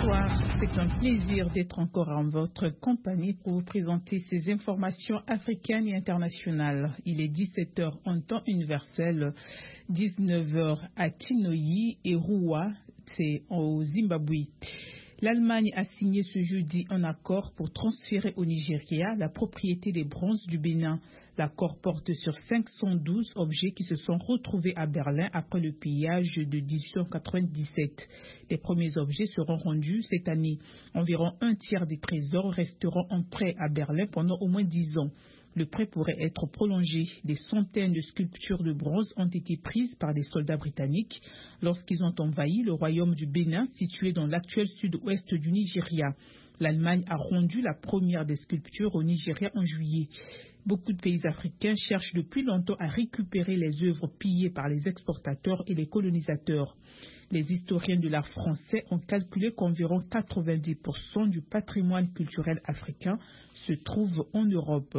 Bonsoir, c'est un plaisir d'être encore en votre compagnie pour vous présenter ces informations africaines et internationales. Il est 17h en temps universel, 19h à Tinoyi et Roua, c'est au Zimbabwe. L'Allemagne a signé ce jeudi un accord pour transférer au Nigeria la propriété des bronzes du Bénin. L'accord porte sur 512 objets qui se sont retrouvés à Berlin après le pillage de 1897. Les premiers objets seront rendus cette année. Environ un tiers des trésors resteront en prêt à Berlin pendant au moins 10 ans. Le prêt pourrait être prolongé. Des centaines de sculptures de bronze ont été prises par des soldats britanniques lorsqu'ils ont envahi le royaume du Bénin situé dans l'actuel sud-ouest du Nigeria. L'Allemagne a rendu la première des sculptures au Nigeria en juillet. Beaucoup de pays africains cherchent depuis longtemps à récupérer les œuvres pillées par les exportateurs et les colonisateurs. Les historiens de l'art français ont calculé qu'environ 90% du patrimoine culturel africain se trouve en Europe.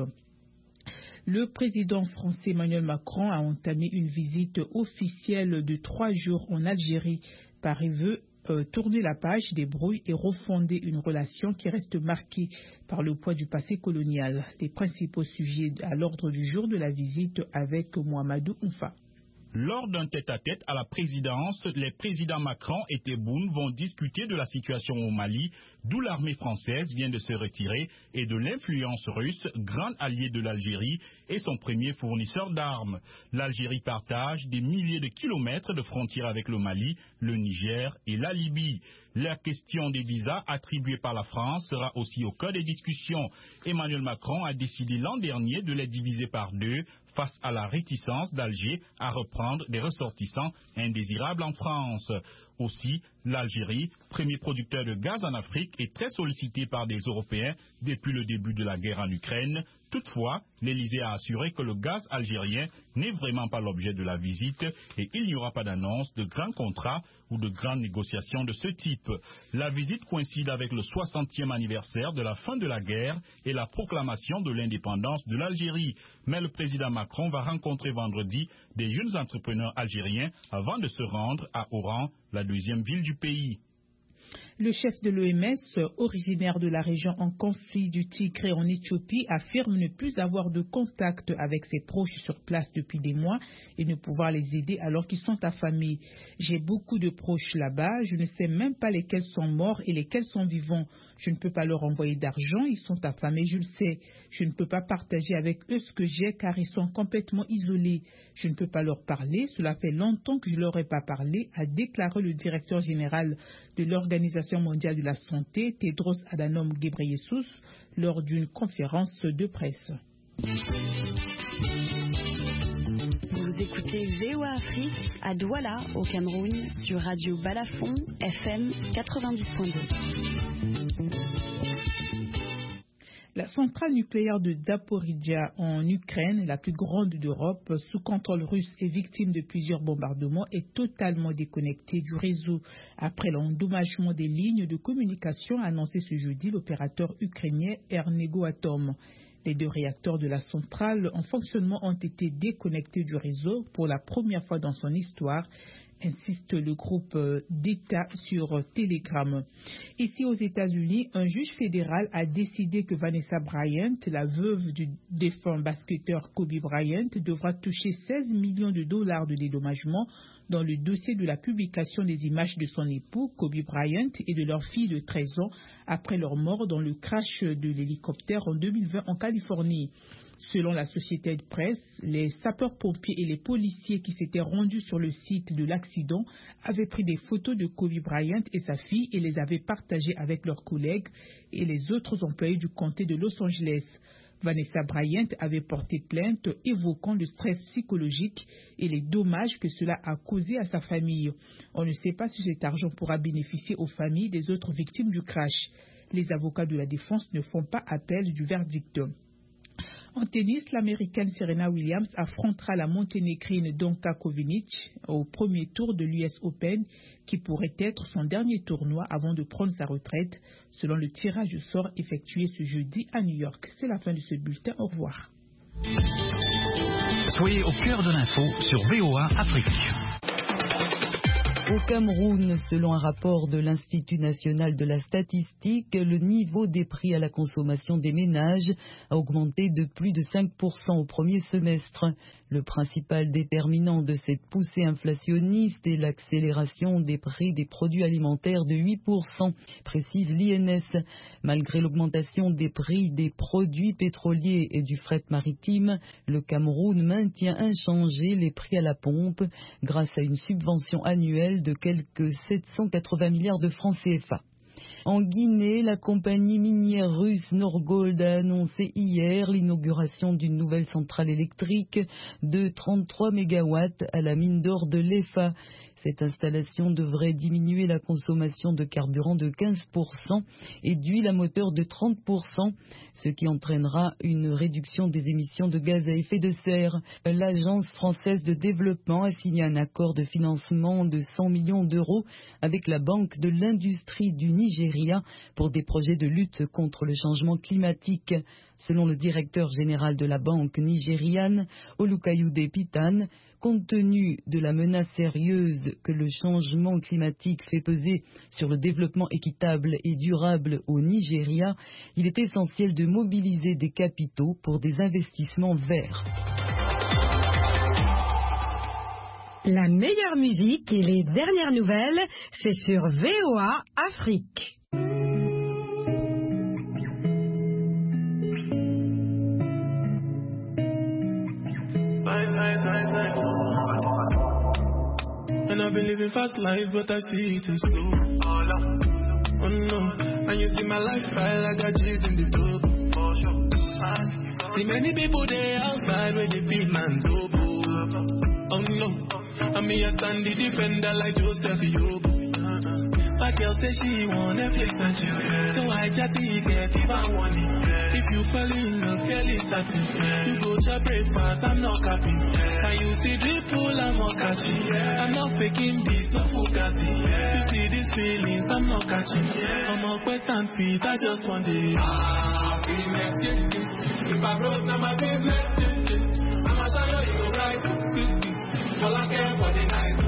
Le président français Emmanuel Macron a entamé une visite officielle de 3 jours en Algérie. Paris veut tourner la page des brouilles et refonder une relation qui reste marquée par le poids du passé colonial. Les principaux sujets à l'ordre du jour de la visite avec Mohamedou Oumfa. Lors d'un tête-à-tête à la présidence, les présidents Macron et Tebboune vont discuter de la situation au Mali, d'où l'armée française vient de se retirer, et de l'influence russe, grand allié de l'Algérie et son premier fournisseur d'armes. L'Algérie partage des milliers de kilomètres de frontières avec le Mali, le Niger et la Libye. La question des visas attribués par la France sera aussi au cœur des discussions. Emmanuel Macron a décidé l'an dernier de les diviser par 2 face à la réticence d'Alger à reprendre des ressortissants indésirables en France. Aussi, l'Algérie, premier producteur de gaz en Afrique, est très sollicitée par des Européens depuis le début de la guerre en Ukraine. Toutefois, l'Élysée a assuré que le gaz algérien n'est vraiment pas l'objet de la visite et il n'y aura pas d'annonce de grands contrats ou de grandes négociations de ce type. La visite coïncide avec le 60e anniversaire de la fin de la guerre et la proclamation de l'indépendance de l'Algérie. Mais le président Macron va rencontrer vendredi des jeunes entrepreneurs algériens avant de se rendre à Oran, la deuxième ville du pays. Le chef de l'OMS, originaire de la région en conflit du Tigré en Éthiopie, affirme ne plus avoir de contact avec ses proches sur place depuis des mois et ne pouvoir les aider alors qu'ils sont affamés. J'ai beaucoup de proches là-bas, je ne sais même pas lesquels sont morts et lesquels sont vivants. Je ne peux pas leur envoyer d'argent, ils sont affamés, je le sais. Je ne peux pas partager avec eux ce que j'ai car ils sont complètement isolés. Je ne peux pas leur parler, cela fait longtemps que je ne leur ai pas parlé, a déclaré le directeur général de l'Organisation mondiale de la santé, Tedros Adhanom Ghebreyesus, lors d'une conférence de presse. Vous écoutez VOA Afrique à Douala, au Cameroun, sur Radio Balafon, FM 90.2. La centrale nucléaire de Zaporizhzhia en Ukraine, la plus grande d'Europe, sous contrôle russe et victime de plusieurs bombardements, est totalement déconnectée du réseau. Après l'endommagement des lignes de communication, a annoncé ce jeudi l'opérateur ukrainien Energoatom. Les 2 réacteurs de la centrale en fonctionnement ont été déconnectés du réseau pour la première fois dans son histoire, insiste le groupe d'État sur Telegram. Ici aux États-Unis, un juge fédéral a décidé que Vanessa Bryant, la veuve du défunt basketteur Kobe Bryant, devra toucher 16 millions de dollars de dédommagement dans le dossier de la publication des images de son époux Kobe Bryant et de leur fille de 13 ans après leur mort dans le crash de l'hélicoptère en 2020 en Californie. Selon la société de presse, les sapeurs-pompiers et les policiers qui s'étaient rendus sur le site de l'accident avaient pris des photos de Kobe Bryant et sa fille et les avaient partagées avec leurs collègues et les autres employés du comté de Los Angeles. Vanessa Bryant avait porté plainte évoquant le stress psychologique et les dommages que cela a causé à sa famille. On ne sait pas si cet argent pourra bénéficier aux familles des autres victimes du crash. Les avocats de la défense ne font pas appel du verdict. En tennis, l'Américaine Serena Williams affrontera la Monténégrine Donka Kovinic au premier tour de l'US Open, qui pourrait être son dernier tournoi avant de prendre sa retraite, selon le tirage au sort effectué ce jeudi à New York. C'est la fin de ce bulletin. Au revoir. Soyez au cœur de l'info sur VOA Afrique. Au Cameroun, selon un rapport de l'Institut national de la statistique, le niveau des prix à la consommation des ménages a augmenté de plus de 5% au premier semestre. Le principal déterminant de cette poussée inflationniste est l'accélération des prix des produits alimentaires de 8%, précise l'INS. Malgré l'augmentation des prix des produits pétroliers et du fret maritime, le Cameroun maintient inchangés les prix à la pompe grâce à une subvention annuelle de quelques 780 milliards de francs CFA. En Guinée, la compagnie minière russe Norgold a annoncé hier l'inauguration d'une nouvelle centrale électrique de 33 MW à la mine d'or de l'EFA. Cette installation devrait diminuer la consommation de carburant de 15% et d'huile à moteur de 30%, ce qui entraînera une réduction des émissions de gaz à effet de serre. L'Agence française de développement a signé un accord de financement de 100 millions d'euros avec la Banque de l'industrie du Nigeria pour des projets de lutte contre le changement climatique. Selon le directeur général de la banque nigériane, Olukayode Pitan, compte tenu de la menace sérieuse que le changement climatique fait peser sur le développement équitable et durable au Nigeria, il est essentiel de mobiliser des capitaux pour des investissements verts. La meilleure musique et les dernières nouvelles, c'est sur VOA Afrique. And I've been living fast life, but I see it in slow. Oh no, and you see my lifestyle, I got G's in the tub. See many people there outside where they feel man's oboe. Oh no, and me a stand the defender like Joseph Yobo. My girl say she want Netflix and chill, so I chatty get even one. If you fall in love, fairly certain, you go to breakfast, I'm not capping. And you see dripple, I'm not catching. I'm not faking this, no fugazi. You see these feelings, I'm not catching. I'm on quest and feet, I just want it. Business, if I broke, now my business, I'ma show you go right. All I care for the night.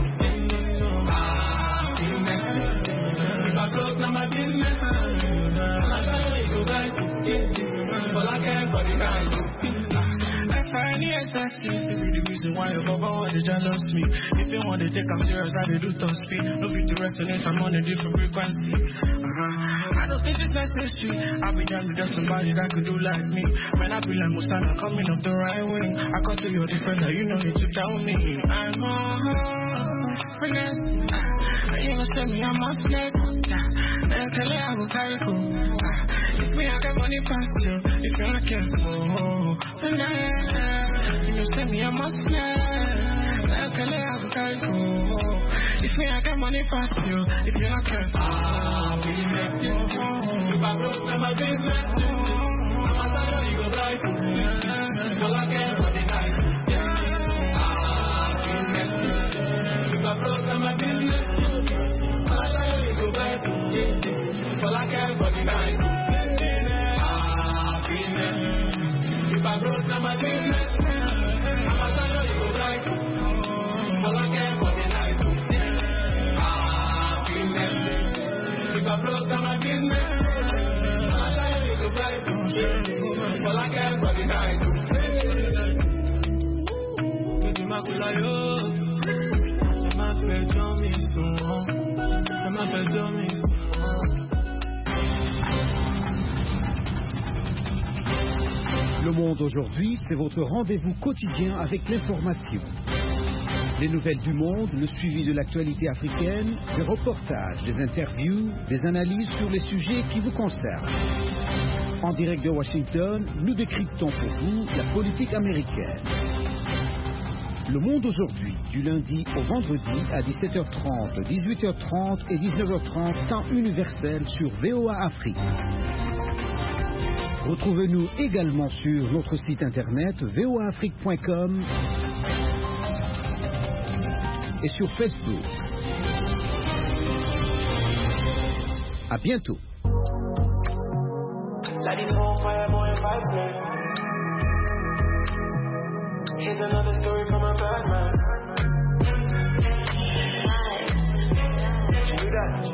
If I broke, now my business, I'ma show you go right. All I care for the night. Any excuse to be the reason why your baba want to jealous me. If you want to take I'm serious, I do top speed. No be to resonate, I'm on a different frequency. I don't think it's necessary. I'll be down with somebody that could do like me. Man, I feel like Musana coming off the right wing. I got to your defender, you don't need to tell me. I'm a finesse. You gonna send me, I'm a snake. Then tell you I will carry cool. If me, I got money past you. If you're not careful, finesse. You know, send me a must If me, I got money fast, you. If you're not careful, we make it. If I broke, then my business. I'ma tell you, you go right. All I care for the night. We make it. If I broke, then my business. I'ma tell you, you go right. All I care for the night. We make it. If I broke, then my business. I'ma tell you, you go right. All I care for the night. If I broke down my business, I'ma tell you, you go right. All I care for the night. Baby, ma coulayo, ma fait dormir son, ma fait dormir son. Le Monde aujourd'hui, c'est votre rendez-vous quotidien avec l'information. Les nouvelles du monde, le suivi de l'actualité africaine, des reportages, des interviews, des analyses sur les sujets qui vous concernent. En direct de Washington, nous décryptons pour vous la politique américaine. Le Monde aujourd'hui, du lundi au vendredi à 17h30, 18h30 et 19h30, temps universel sur VOA Afrique. Retrouvez-nous également sur notre site internet voaafrique.com et sur Facebook. À bientôt. Here's another story from a bad man. catch.